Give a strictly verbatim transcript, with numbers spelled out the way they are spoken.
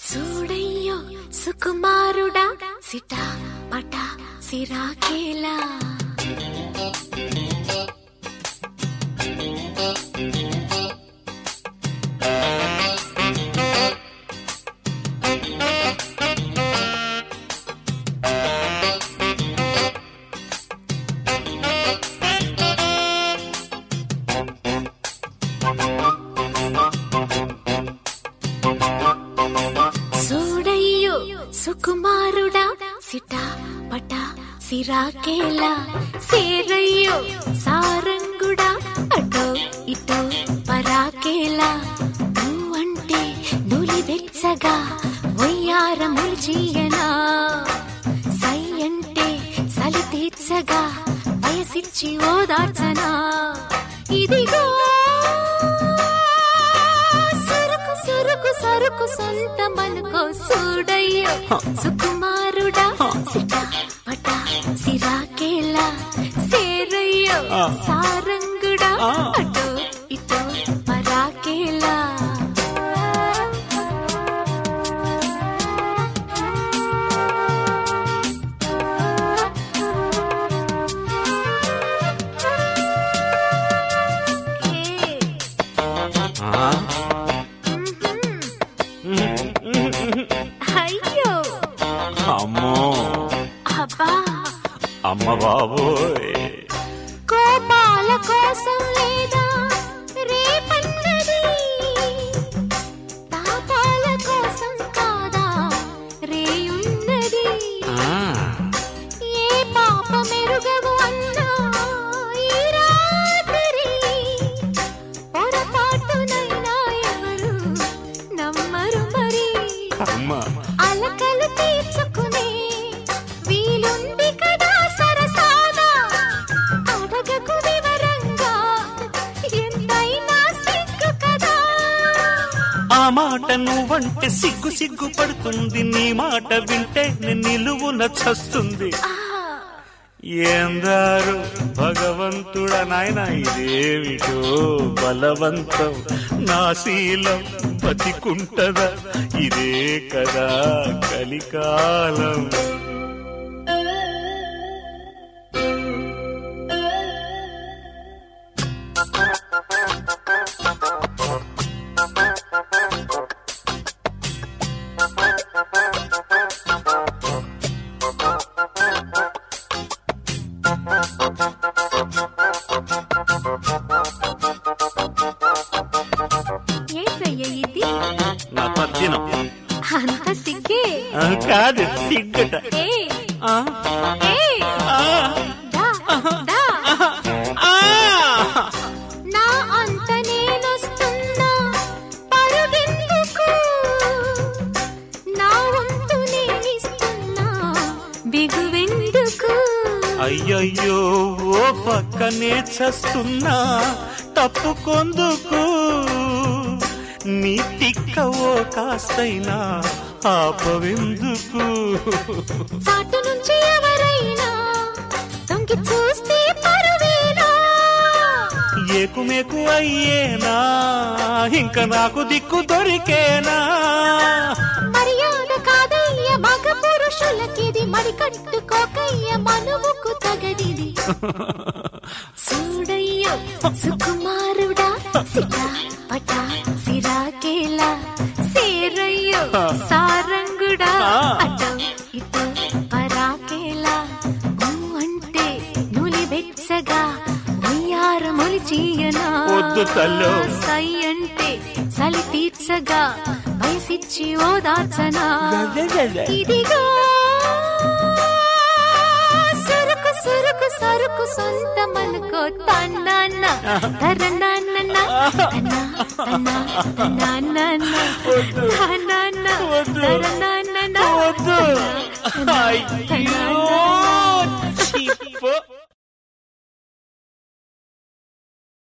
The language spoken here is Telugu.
చూడయ్యో సుకుమారుడా సిటా పటా సిరాకేలా సుకుమారుడా సిటా పటా సిరాకేలా సేరయ్యో సారంగుడా అటో ఇటో పరాకేలా నువ్వంటే నులి వెచ్చగా వయ్యారములు జీయనా సై అంటే సలి తీర్చగా వయసిచ్చి ఓదార్చనా ఇదిగో సరుకు సరుకు సొంతమనుకో చూడయ్యో సుకుమారుడా సిటా పటా సిరాకేలా సేరయ్యో సారంగుడా అటో ఇటో పరాకేలా అయ్యో అమ్మో అబ్బా అమ్మ బాబోయ్ కోపాల కోసం లేదా రేపన్నది తాపాల కోసం కాదా రేయున్నది ఏ పాప మెరుగవు అన్నా ఈ రాత్రి పొరపాటునైనా ఎవరు నమ్మరు మరి అలకలు తీర్చుకునే వీలుంది కదా సరసాదా అడగకు వివరంగా ఎంతైనా సిగ్గు కదా ఆ మాట నువ్వంటే సిగ్గు సిగ్గు పడుతుంది నీ మాట వింటే నిలువున చస్తుంది ఏందారు భగవంతుడ నాయన ఇదేమిటో బలవంతం నా శీలం బతికుంటదా ఇదే కదా కలికాలం నా పద్దినం అంత సిగ్గే కాదు సిగ్గట నా అంత నేనొస్తున్నా పరుగెందుకు నా వంతు నేనిస్తున్నా బిగువెందుకు అయ్యయ్యో ఓ పక్కనే చస్తున్నా తప్పుకొందుకు నీ తిక్కవో కాస్తైనా ఆపవెందుకు చాటు నుంచి ఎవరైనా తొంగి చూస్తే పరువేనా ఏకుమేకు అయ్యేనా ఇంకా నాకు దిక్కు దొరికేనా మర్యాద కాదయ్య మగ పురుషులకిది మరి కట్టుకోకయ్య మనువుకు తగదిది చూడయ్యో సుకుమారుడా సిటా పటా సిరాకేలా సేరయ్యో సారంగుడా అటో ఇటో పరాకేలా నువ్వంటే నులి వెచ్చగా వయ్యారములు చీయనా వద్దు తల్లో సై అంటే సలి తీర్చగా వయసిచ్చి ఓదార్చనా ఇదిగో సరుకు సరుకు సరుకు సొంతమనుకో తన్నాన్న తరనాన్న తన్నా తన్నా తన్నాన్న తన్నాన్న తరనాన్న వద్దు అయ్యో